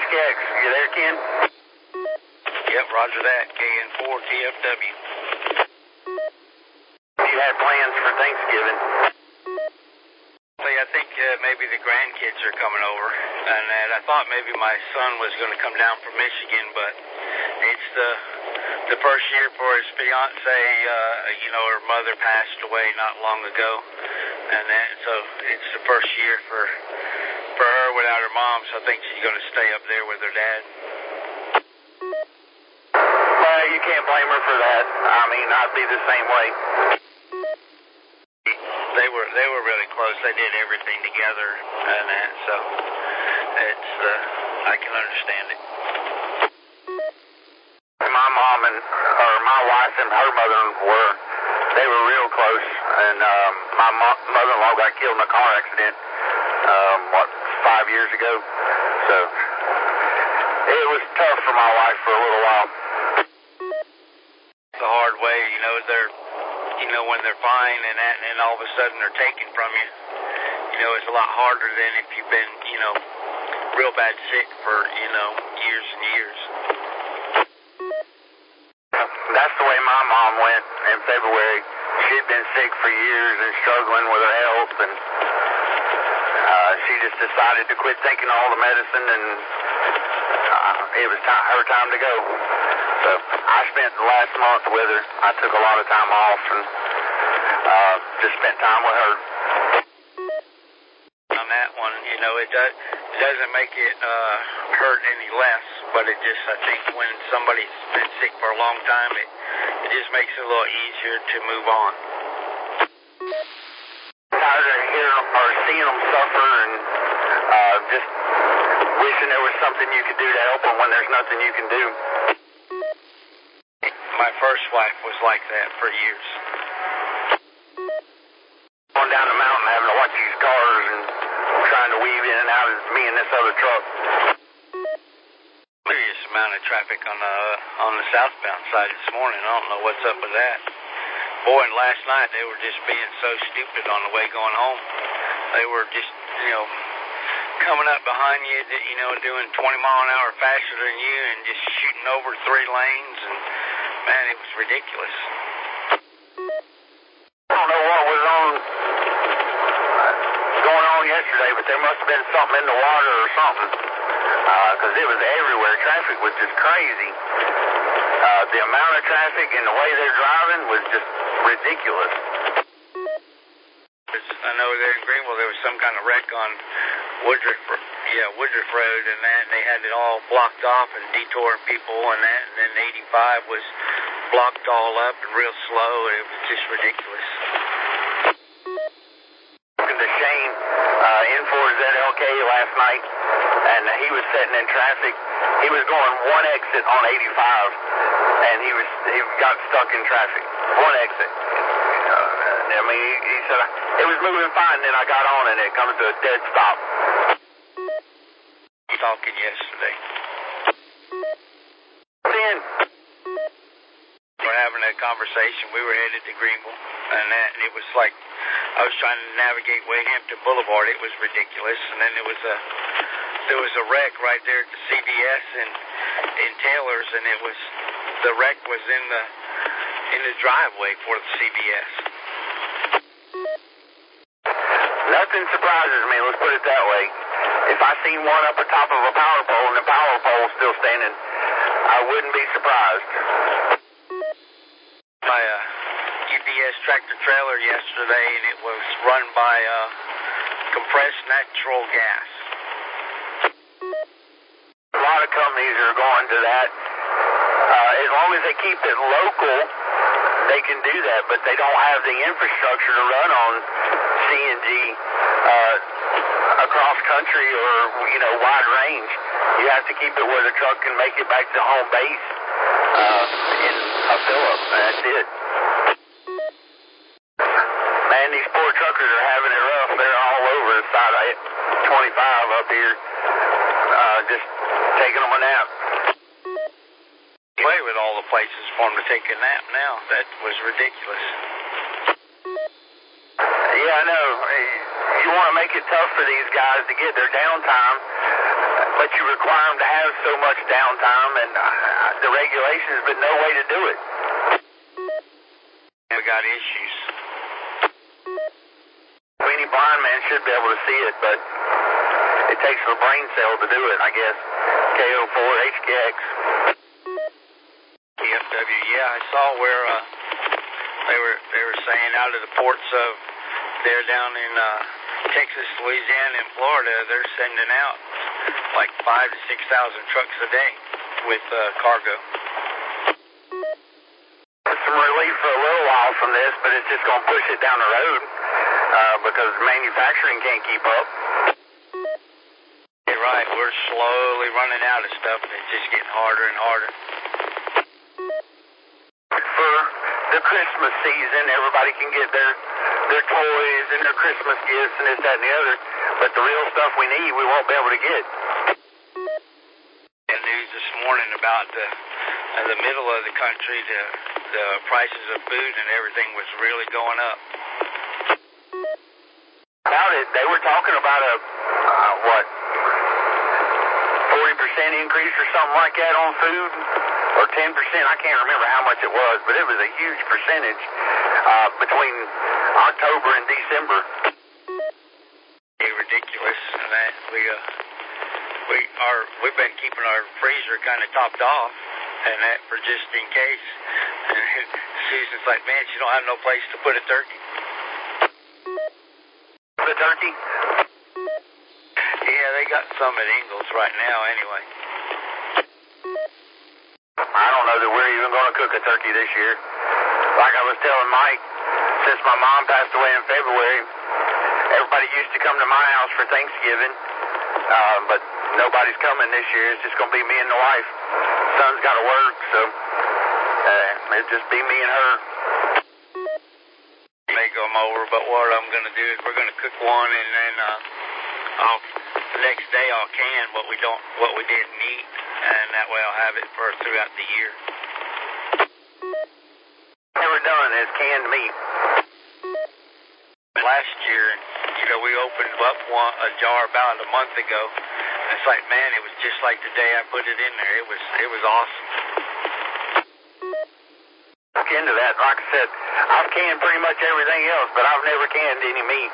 HKX, you there, Ken? Yep, roger that. KN4 TFW. You had plans for Thanksgiving? I think maybe the grandkids are coming over, and I thought maybe my son was going to come down from Michigan, but it's the first year for his fiance. Her mother passed away not long ago, and so it's the first year for her without her mom. So I think she's going to stay up there with her dad. Well, you can't blame her for that. I mean, I'd be the same way. They were really close. They did everything together, and that, so it's I can understand it. My mom and my wife and her mother they were real close, and my mother-in-law got killed in a car accident 5 years ago. So it was tough for my wife for a little while. The hard way, when they're fine and all of a sudden they're taken from you, it's a lot harder than if you've been, real bad sick for, years and years. That's the way my mom went in February. She'd been sick for years and struggling with her health, and she just decided to quit taking all the medicine, and it was her time to go. So I spent the last month with her. I took a lot of time off and just spent time with her. On that one, it doesn't make it hurt any less, but it just, I think when somebody's been sick for a long time, it just makes it a little easier to move on. Tired of hearing or seeing them suffer, and just wishing there was something you could do to help them when there's nothing you can do. My first wife was like that for years. Going down the mountain, having to watch these cars and trying to weave in and out of me and this other truck. Serious amount of traffic on the southbound side this morning. I don't know what's up with that. Boy, and last night they were just being so stupid on the way going home. They were just, coming up behind you, doing 20 mile an hour faster than you and just shooting over 3 lanes, and man, it was ridiculous. I don't know what was going on yesterday, but there must have been something in the water or something, because it was everywhere. Traffic was just crazy. The amount of traffic and the way they're driving was just ridiculous. I know there in Greenville there was some kind of wreck on Woodruff Road, and they had it all blocked off and detouring people, and then 85 was blocked all up and real slow, and it was just ridiculous. To Shane in for ZLK last night, and he was sitting in traffic. He was going one exit on 85, and he got stuck in traffic. One exit. I mean, he said it was moving fine, then I got on and it comes to a dead stop. Talking yesterday. Then we're having a conversation. We were headed to Greenville, and it was like I was trying to navigate Wade Hampton Boulevard. It was ridiculous, and then there was a wreck right there at the CVS in Taylor's, and the wreck was in the driveway for the CVS. Nothing surprises me, let's put it that way. If I seen one up on top of a power pole and the power pole still standing, I wouldn't be surprised. My UPS tractor trailer yesterday, and it was run by compressed natural gas. A lot of companies are going to that. As long as they keep it local, they can do that, but they don't have the infrastructure to run on CNG across country or, wide range. You have to keep it where the truck can make it back to home base in a fill-up, and that's it. Man, these poor truckers are having it rough. They're all over the side of 25 up here, just taking them a nap. Play with all the places for them to take a nap now. That was ridiculous. Yeah, I know. you want to make it tough for these guys to get their downtime, but you require them to have so much downtime, and the regulations, but no way to do it. We got issues. Any blind man should be able to see it, but it takes a brain cell to do it, I guess. KO4, HKX. TFW, yeah, I saw where they were saying out of the ports of there down in Texas, Louisiana, and Florida, they're sending out like 5,000 to 6,000 trucks a day with cargo. There's some relief for a little while from this, but it's just going to push it down the road because manufacturing can't keep up. You're right, we're slowly running out of stuff, and it's just getting harder and harder. For the Christmas season, everybody can get their toys and their Christmas gifts and this, that, and the other, but the real stuff we need, we won't be able to get. And news this morning about the middle of the country, the prices of food and everything was really going up. About it, they were talking about a 40% increase or something like that on food, or 10%. I can't remember how much it was, but it was a huge percentage between October and December. It's ridiculous, and that we've been keeping our freezer kind of topped off, and that for just in case. And Susan's like, man, she don't have no place to put a turkey. The turkey? Yeah, they got some at Ingalls right now anyway. I don't know that we're even going to cook a turkey this year. Like I was telling Mike, since my mom passed away in February, everybody used to come to my house for Thanksgiving, but nobody's coming this year. It's just going to be me and the wife. Son's got to work, so it'll just be me and her. May come over, but what I'm going to do is we're going to cook one, and then the next day I'll can what we didn't eat, and that way I'll have it for throughout the year. Never done is canned meat. Last year, we opened up a jar about a month ago. It's like, man, it was just like the day I put it in there. It was awesome. Look into that. Like I said, I've canned pretty much everything else, but I've never canned any meat.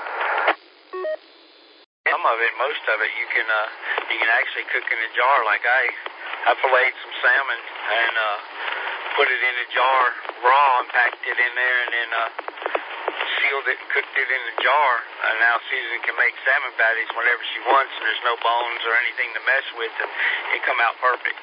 Some of it, most of it, you can actually cook in a jar. Like I filleted some salmon and put it in a jar raw and packed it in there, and then sealed it and cooked it in a jar. And now Susan can make salmon patties whenever she wants, and there's no bones or anything to mess with, and it come out perfect.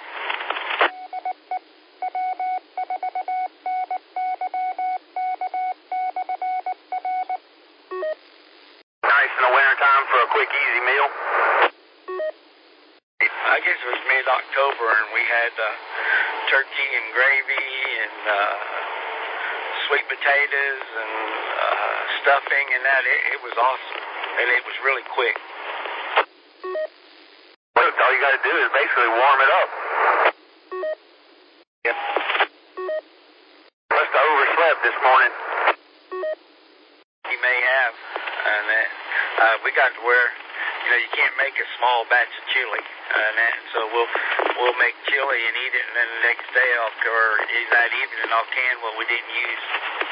Nice in the wintertime for a quick, easy meal. I guess it was mid-October, and we had turkey and gravy and sweet potatoes and stuffing and that. It was awesome, and it was really quick. Look, all you got to do is basically warm it up. Yep. Must have overslept this morning. He may have, and we got to where you can't make a small batch of chili, and so we'll make chili and eat it, and then the next day or that evening I'll can what we didn't use.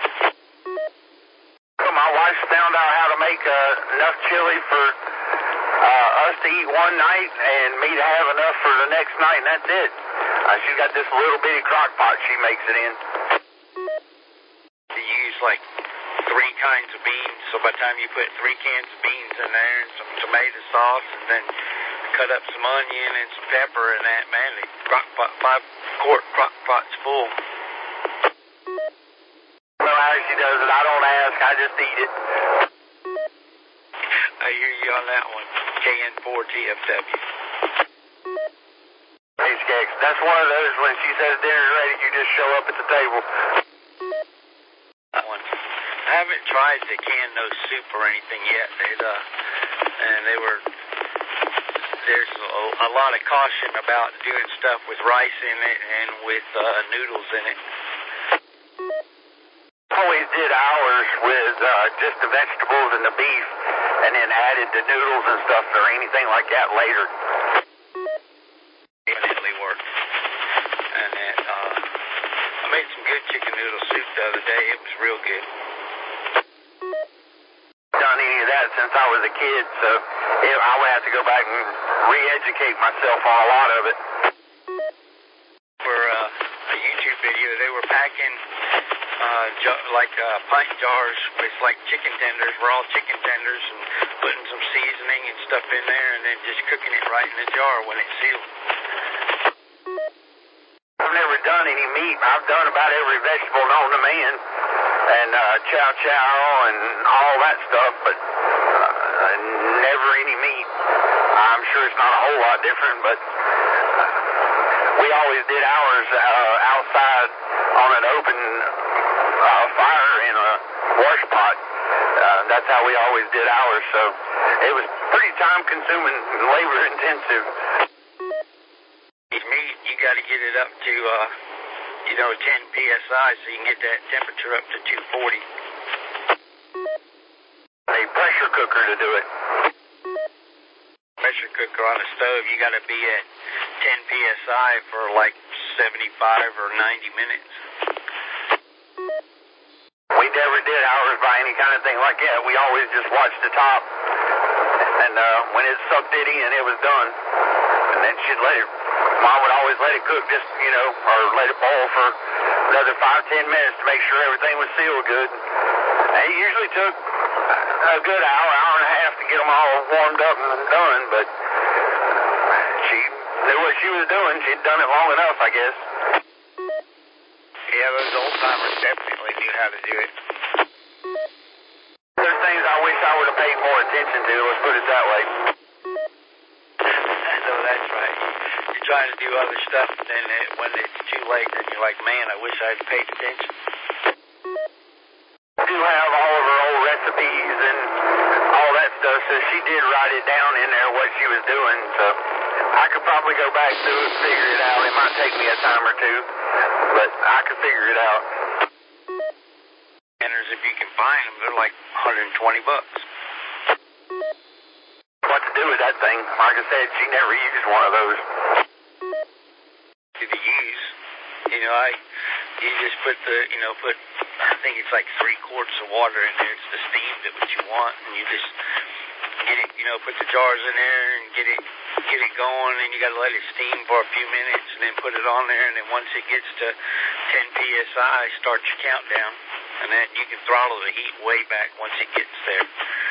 Well, my wife found out how to make enough chili for us to eat one night and me to have enough for the next night, and that's it. She's got this little bitty crock pot she makes it in. To use like 3 kinds of beans, so by the time you put 3 cans of beans in there and some tomato sauce, and then cut up some onion and some pepper and that, man, the crock pot, 5-quart crock pot's full. Well, how she does it, I don't ask, I just eat it. I hear you on that one. KN4 TFW. HKX, that's one of those when she says dinner's ready, you just show up at the table. That one. I haven't tried to can no soup or anything yet. There's a lot of caution about doing stuff with rice in it and with noodles in it. always did ours with just the vegetables and the beef, and then added the noodles and stuff or anything like that later. Definitely worked. And then, I made some good chicken noodle soup the other day. It was real good. Done any of that since I was a kid, so I would have to go back and re-educate myself on a lot of it. For a YouTube video, they were packing pint jars with like chicken tenders, raw chicken tenders, and putting some seasoning and stuff in there, and then just cooking it right in the jar when it's sealed. I've never done any meat. I've done about every vegetable known to man, and chow chow and all that stuff, but never any meat. I'm sure it's not a whole lot different, but we always did ours outside on an open fire in a wash pot. That's how we always did ours, so it was pretty time-consuming and labor-intensive. Meat, you got to get it up to 10 psi so you can get that temperature up to 240. A pressure cooker to do it. Pressure cooker on a stove, you got to be at 10 psi for like 75 or 90 minutes. We never did ours by any kind of thing like that. We always just watched the top, and when it sucked it in, it was done. And then she'd Mom would always let it cook just, or let it boil for another 5-10 minutes to make sure everything was sealed good. And it usually took a good hour and a half to get them all warmed up and done, but she knew what she was doing. She'd done it long enough, I guess. Yeah, those old-timers definitely knew how to do it. There's things I wish I would have paid more attention to, let's put it that way. No, that's right. You're trying to do other stuff, and then when it's too late, then you're like, man, I wish I had paid attention. We do have all of her old recipes and all that stuff, so she did write it down in there what she was doing, so I could probably go back through and figure it out. It might take me a time or two, but I could figure it out. And if you can find them, they're like $120. What to do with that thing? Like I said, she never used one of those. To use, you just put I think it's like 3 quarts of water in there. It's the steam that what you want, and you just get it, put the jars in there and get it going, and you got to let it steam for a few minutes, and then put it on there, and then once it gets to 10 psi, start your countdown, and then you can throttle the heat way back once it gets there.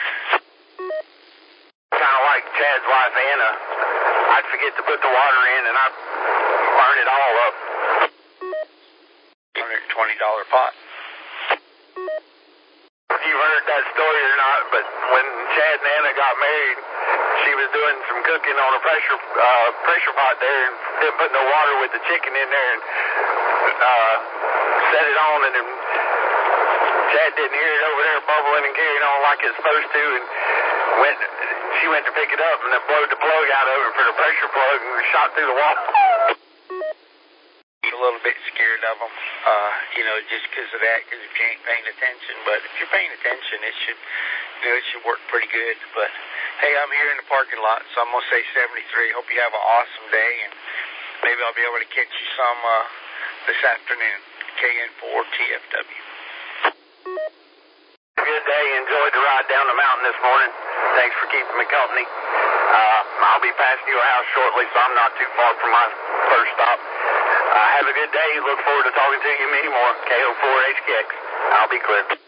Kind of like Chad's wife Anna. I'd forget to put the water in, and I'd burn it all up. $120 pot. If you heard that story or not, but when Chad and Anna got married, she was doing some cooking on a pressure pot there, and didn't put no water with the chicken in there, and set it on, and then Chad didn't hear it over there bubbling and carrying on like it's supposed to, and she went to pick it up, and it blowed the plug out of it for the pressure plug, and shot through the wall. A little bit scared of them, just because of that, because if you ain't paying attention. But if you're paying attention, it should work pretty good. But hey, I'm here in the parking lot, so I'm gonna say 73. Hope you have an awesome day, and maybe I'll be able to catch you some this afternoon. KN4 TFW. Good day. Enjoyed the ride down the mountain this morning. Thanks for keeping me company. I'll be passing your house shortly, so I'm not too far from my first stop. Have a good day. Look forward to talking to you many more. KO4HKX. I'll be clear.